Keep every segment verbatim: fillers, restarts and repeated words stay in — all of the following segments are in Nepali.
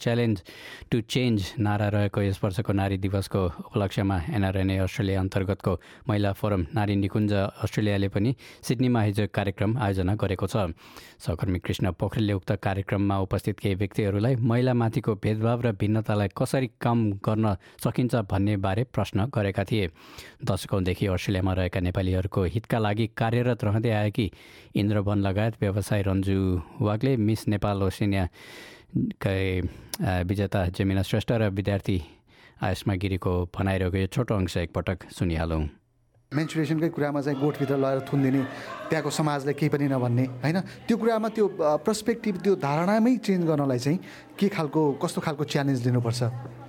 च्यालेन्ज टु चेन्ज नारा रहेको यस वर्षको नारी दिवसको उपलक्ष्यमा एनआरएनए अस्ट्रेलिया अन्तर्गतको महिला फोरम नारी निकुञ्ज अस्ट्रेलियाले पनि सिडनीमा हिजो कार्यक्रम आयोजना गरेको छ। सहकर्मी कृष्ण पोखरेलले उक्त कार्यक्रममा उपस्थित केही व्यक्तिहरूलाई महिलामाथिको भेदभाव र भिन्नतालाई कसरी कम गर्न सकिन्छ भन्ने बारे प्रश्न गरेका थिए। दशकौँदेखि अस्ट्रेलियामा रहेका नेपालीहरूको हितका लागि कार्यरत रहँदै आएकी इन्द्रवन लगायत व्यवसायी रन्जु वाग्ले मिस नेपाल ओसेनिया विजेता जेमिना श्रेष्ठ र विद्यार्थी आयुष्मा गिरीको भनाइरहेको यो छोटो अंश एकपटक सुनिहालौँ। मेन्सुरेसनकै कुरामा चाहिँ गोठभित्र लगेर थुनिदिने, त्यहाँको समाजले केही पनि नभन्ने होइन, त्यो कुरामा त्यो पर्सपेक्टिभ त्यो धारणामै चेन्ज गर्नलाई चाहिँ के खालको कस्तो खालको च्यालेन्ज लिनुपर्छ?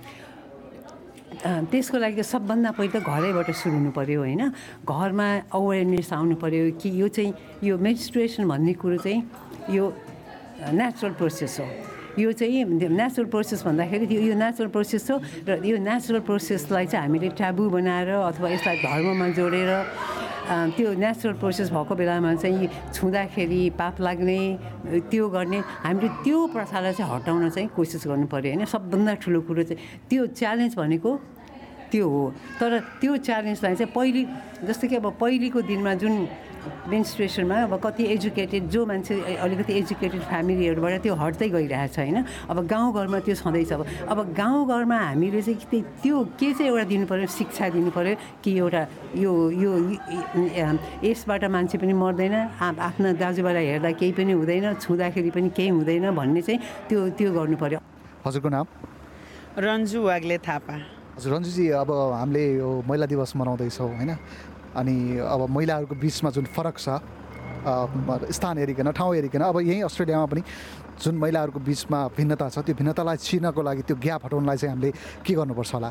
त्यसको लागि सबभन्दा पहिला घरैबाट सुरु हुनु पऱ्यो होइन। घरमा अवेरनेस आउनु पऱ्यो कि यो चाहिँ यो मेन्स्ट्रुएसन भन्ने कुरो चाहिँ यो नेचुरल प्रोसेस हो। यो चाहिँ नेचुरल प्रोसेस भन्दाखेरि त्यो यो नेचुरल प्रोसेस हो र यो नेचुरल प्रोसेसलाई चाहिँ हामीले ट्याबु बनाएर अथवा यसलाई धर्ममा जोडेर त्यो नेचुरल प्रोसेस भएको बेलामा चाहिँ छुँदाखेरि पाप लाग्ने त्यो गर्ने, हामीले त्यो प्रथालाई चाहिँ हटाउन चाहिँ कोसिस गर्नु पऱ्यो होइन। सबभन्दा ठुलो कुरो चाहिँ त्यो च्यालेन्ज भनेको त्यो हो। तर त्यो च्यालेन्जलाई चाहिँ पहिले जस्तो कि अब पहिलेको दिनमा जुन मेन्स्ट्रुएसनमा अब कति एजुकेटेड जो मान्छे अलिकति एजुकेटेड फ्यामिलीहरूबाट त्यो हट्दै गइरहेको छ होइन। अब गाउँघरमा त्यो छँदैछ। अब अब गाउँघरमा हामीले चाहिँ त्यो के चाहिँ एउटा दिनु पऱ्यो, शिक्षा दिनु पऱ्यो कि एउटा यो यो यसबाट मान्छे पनि मर्दैन, आफ्ना दाजुभाइलाई हेर्दा केही पनि हुँदैन, छुँदाखेरि पनि केही हुँदैन भन्ने चाहिँ त्यो त्यो गर्नु पऱ्यो। हजुरको नाम? रन्जु वाग्ले थापा। हजुर रन्जुजी, अब हामीले यो महिला दिवस मनाउँदैछौँ होइन, अनि अब महिलाहरूको बिचमा जुन फरक छ स्थान हेरिकन ठाउँ हेरिकन अब यहीँ अस्ट्रेलियामा पनि जुन महिलाहरूको बिचमा भिन्नता छ त्यो भिन्नतालाई छिर्नको लागि त्यो ग्याप हटाउनलाई चाहिँ हामीले के गर्नुपर्छ होला?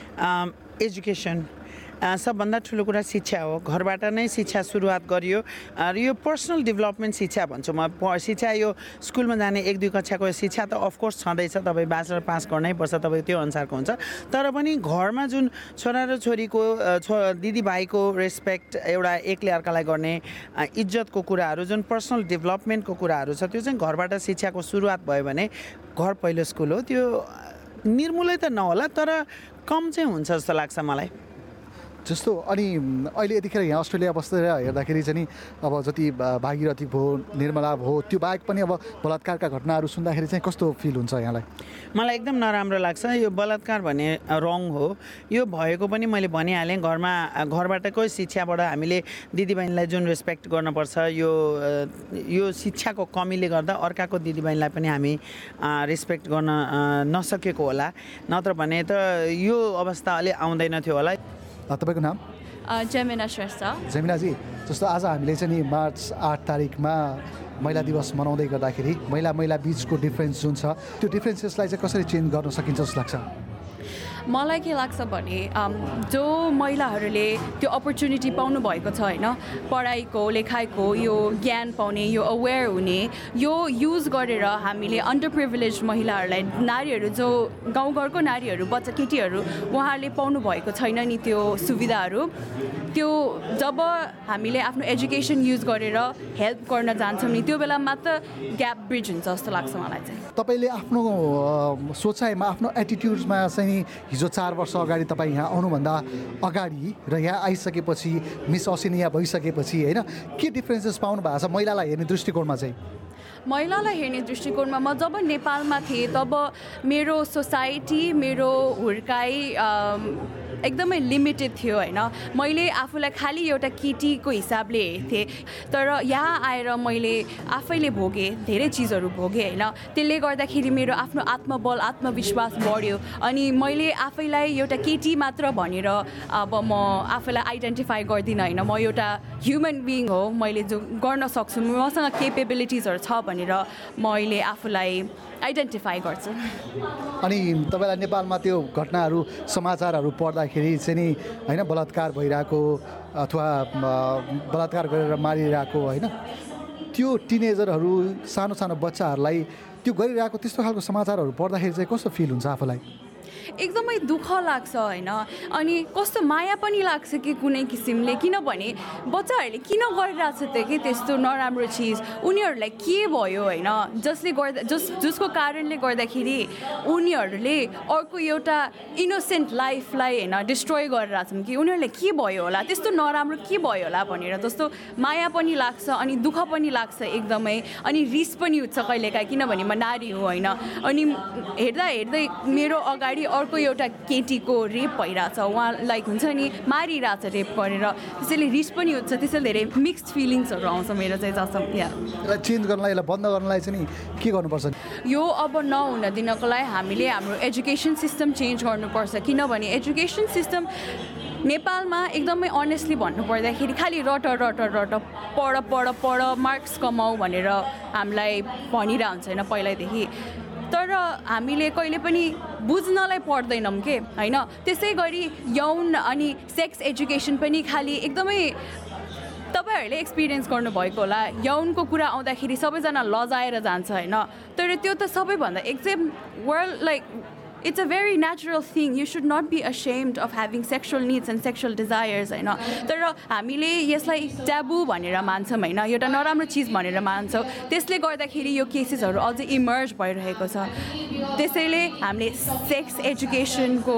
एजुकेसन सबभन्दा ठुलो कुरा शिक्षा हो। घरबाट नै शिक्षा सुरुवात गरियो र यो पर्सनल डेभलपमेन्ट शिक्षा भन्छु म। शिक्षा यो स्कुलमा जाने एक दुई कक्षाको शिक्षा त अफकोर्स छँदैछ, तपाईँ ब्याचलर पास गर्नै पर्छ, तपाईँ त्यो अनुसारको हुन्छ। तर पनि घरमा जुन छोरा र छोरीको छो दिदीभाइको रेस्पेक्ट, एउटा एकले अर्कालाई गर्ने इज्जतको कुराहरू, जुन पर्सनल डेभलपमेन्टको कुराहरू छ त्यो चाहिँ घरबाट शिक्षाको सुरुवात भयो भने घर पहिलो स्कुल हो। त्यो निर्मूलै त नहोला तर कम चाहिँ हुन्छ जस्तो लाग्छ मलाई। जस्तो अनि अहिले यतिखेर यहाँ अस्ट्रेलिया बसेर हेर्दाखेरि चाहिँ अब जति भागीरथी भयो, निर्मला भयो, त्यो बाहेक पनि अब बलात्कारका घटनाहरू सुन्दाखेरि चाहिँ कस्तो फिल हुन्छ यहाँलाई? मलाई एकदम नराम्रो लाग्छ। यो बलात्कार भन्ने रङ हो। यो भएको पनि मैले भनिहालेँ, घरमा घरबाटकै शिक्षाबाट हामीले दिदीबहिनीलाई जुन रेस्पेक्ट गर्नुपर्छ, यो यो शिक्षाको कमीले गर्दा अर्काको दिदीबहिनीलाई पनि हामी रेस्पेक्ट गर्न नसकेको होला, नत्र भने त यो अवस्था अलि आउँदैन थियो होला। तपाईँको नाम? जेमिना श्रेष्ठ। जेमिनाजी, जस्तो आज हामीले चाहिँ नि मार्च आठ तारिकमा महिला दिवस मनाउँदै गर्दाखेरि महिला महिला बिचको डिफ्रेन्स जुन छ त्यो डिफ्रेन्सेसलाई चाहिँ कसरी चेन्ज गर्न सकिन्छ जस्तो लाग्छ? मलाई के लाग्छ भने जो महिलाहरूले त्यो अपर्च्युनिटी पाउनु भएको छ होइन, पढाइको लेखाइको यो ज्ञान पाउने, यो अवेर हुने, यो युज गरेर हामीले अन्डर प्रिभिलेज महिलाहरूलाई, नारीहरू जो गाउँघरको नारीहरू, बच्चा केटीहरू उहाँहरूले पाउनु भएको छैन नि त्यो सुविधाहरू, त्यो जब हामीले आफ्नो एजुकेसन युज गरेर हेल्प गर्न जान्छौँ नि त्यो बेला मात्र ग्याप ब्रिज हुन्छ जस्तो लाग्छ मलाई चाहिँ। तपाईँले आफ्नो सोचाइमा, आफ्नो एटिट्युड्समा चाहिँ हिजो चार वर्ष अगाडि तपाईँ यहाँ आउनुभन्दा अगाडि र यहाँ आइसकेपछि मिस ओसेनिया भइसकेपछि होइन के डिफ्रेन्सेस पाउनु भएको छ महिलालाई हेर्ने दृष्टिकोणमा चाहिँ? महिलालाई हेर्ने दृष्टिकोणमा म जब नेपालमा थिएँ तब मेरो सोसाइटी, मेरो हुर्काइ एकदमै लिमिटेड थियो होइन। मैले आफूलाई खालि एउटा केटीको हिसाबले हेर्थेँ, तर यहाँ आएर मैले आफैले भोगेँ, धेरै चिजहरू भोगेँ होइन। त्यसले गर्दाखेरि मेरो आफ्नो आत्मबल, आत्मविश्वास बढ्यो अनि मैले आफैलाई एउटा केटी मात्र भनेर अब म आफैलाई आइडेन्टिफाई गर्दिनँ होइन। म एउटा ह्युमन बिइङ हो, मैले जो गर्न सक्छु, मसँग केपेबिलिटिजहरू छ भनेर मैले आफूलाई आइडेन्टिफाई गर्छु। अनि तपाईँलाई नेपालमा त्यो घटनाहरू समाचारहरू पढ्दाखेरि चाहिँ नि होइन, बलात्कार भइरहेको अथवा बलात्कार गरेर मारिरहेको होइन, त्यो टिनेजरहरू, सानो सानो बच्चाहरूलाई त्यो गरिरहेको त्यस्तो खालको समाचारहरू पढ्दाखेरि चाहिँ कस्तो फिल हुन्छ आफूलाई? एकदमै दुःख लाग्छ होइन अनि कस्तो माया पनि लाग्छ कि कुनै किसिमले किनभने बच्चाहरूले किन गरिरहेको छ त्यो कि त्यस्तो नराम्रो चिज उनीहरूलाई के भयो होइन जसले गर्दा जस जसको कारणले गर्दाखेरि उनीहरूले अर्को एउटा इनोसेन्ट लाइफलाई होइन डिस्ट्रोय गरिरहेछन् कि उनीहरूलाई के भयो होला त्यस्तो नराम्रो के भयो होला भनेर जस्तो माया पनि लाग्छ अनि दुःख पनि लाग्छ एकदमै अनि रिस पनि उठ्छ कहिलेकाहीँ किनभने म नारी हुँ होइन अनि हेर्दा हेर्दै मेरो अगाडि अर्को एउटा केटीको रेप भइरहेछ उहाँ लाइक हुन्छ नि मारिरहेछ रेप गरेर त्यसैले रिस पनि उठ्छ त्यसैले धेरै मिक्स्ड फिलिङ्सहरू आउँछ मेरो चाहिँ जसमा या यसलाई चेन्ज गर्नलाई यसलाई बन्द गर्नलाई चाहिँ नि के गर्नुपर्छ यो अब नहुन दिनको लागि हामीले हाम्रो एजुकेसन सिस्टम चेन्ज गर्नुपर्छ किनभने एजुकेसन सिस्टम नेपालमा एकदमै अनेस्टली भन्नुपर्दाखेरि खालि रट रट रट पढ पढ पढ मार्क्स कमाऊ भनेर हामीलाई भनिरहेको हुन्छ होइन पहिल्यैदेखि तर हामीले कहिले पनि बुझ्नलाई पढ्दैनौँ के होइन त्यसै गरी यौन अनि सेक्स एजुकेसन पनि खालि एकदमै तपाईँहरूले एक्सपिरियन्स गर्नुभएको होला यौनको कुरा आउँदाखेरि सबैजना लजाएर जान्छ होइन तर त्यो त सबैभन्दा exact world like It's a very natural thing. You should not be ashamed of having sexual needs and sexual desires होइन तर हामीले यसलाई ट्याबु भनेर मान्छौँ होइन एउटा नराम्रो चिज भनेर मान्छौँ त्यसले गर्दाखेरि यो केसेसहरू अझै इमर्ज भइरहेको छ त्यसैले हामीले सेक्स एजुकेसनको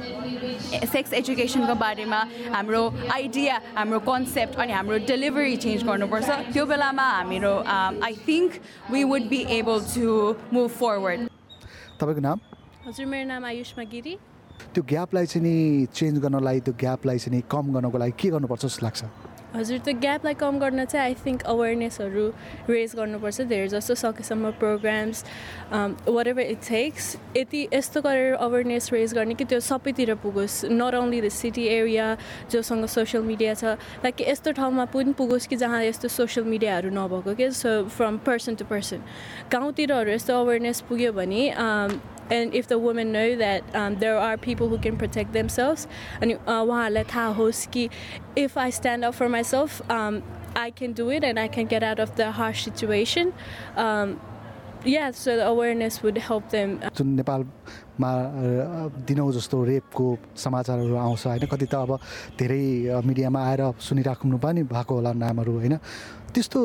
सेक्स एजुकेसनको बारेमा हाम्रो आइडिया हाम्रो कन्सेप्ट अनि हाम्रो डेलिभरी चेन्ज गर्नुपर्छ त्यो बेलामा हाम्रो I think we would be able to move forward तपाईँको नाम हजुर मेरो नाम आयुष्मा गिरी त्यो ग्यापलाई चाहिँ नि चेन्ज गर्नलाई त्यो ग्यापलाई चाहिँ नि कम गर्नको लागि के गर्नुपर्छ जस्तो लाग्छ हजुर त्यो ग्यापलाई कम गर्न चाहिँ आई थिङ्क अवेरनेसहरू रेज गर्नुपर्छ धेरै जस्तो सकेसम्म programmes whatever it takes यति यस्तो गरेर अवेरनेस रेज गर्ने कि त्यो सबैतिर पुगोस् not only the city area जोसँग सोसियल मिडिया छ लाइक यस्तो ठाउँमा पनि पुगोस् कि जहाँ यस्तो सोसियल मिडियाहरू नभएको के so from person to person गाउँतिरहरू यस्तो अवेरनेस पुग्यो भने and if the women know that um, there are people who can protect themselves and uहाँहरूलाई थाहा होस् कि if I stand up for myself um, I can do it and I can get out of the harsh situation um, yeah so the awareness would help them जुन नेपालमा दिनौँ जस्तो रेपको समाचारहरू आउँछ होइन कति त अब धेरै मिडियामा आएर सुनिराख्नु पनि भएको होला नामहरू होइन त्यस्तो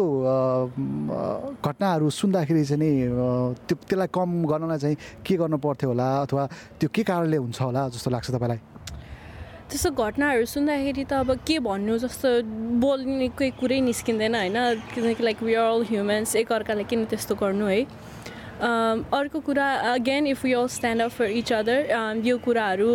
घटनाहरू सुन्दाखेरि चाहिँ नि त्यो त्यसलाई कम गर्नलाई चाहिँ के गर्नु पर्थ्यो होला अथवा त्यो के कारणले हुन्छ होला जस्तो लाग्छ तपाईँलाई त्यस्तो घटनाहरू सुन्दाखेरि त अब के भन्नु जस्तो बोल्ने कोही कुरै निस्किँदैन होइन किनकि like we are all humans एकअर्कालाई किन त्यस्तो गर्नु है अर्को कुरा again if we all stand up for each other यो कुराहरू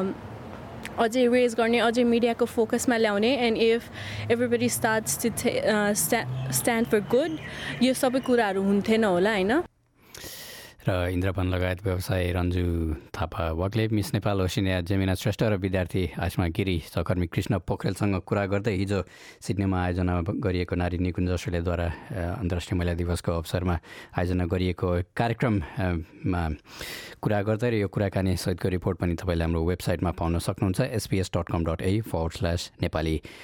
अझै रेज गर्ने अझै मिडियाको फोकसमा ल्याउने and if everybody starts to stand for good यो सबै कुराहरू हुन्थेन होला होइन र इन्द्रपन लगायत व्यवसायी रन्जु थापा वाग्ले मिस नेपाल ओसिनिया जेमिना श्रेष्ठ र विद्यार्थी आसमा गिरी सहकर्मी कृष्ण पोखरेलसँग कुरा गर्दै हिजो सिडनीमा आयोजना गरिएको नारी निकुञ्ज अस्ट्रेलियाद्वारा अन्तर्राष्ट्रिय महिला दिवसको अवसरमा आयोजना गरिएको कार्यक्रममा कुरा गर्दै र यो कुराकानी सहितको रिपोर्ट पनि तपाईँले हाम्रो वेबसाइटमा पाउन सक्नुहुन्छ SPS dot com dot A forward slash Nepali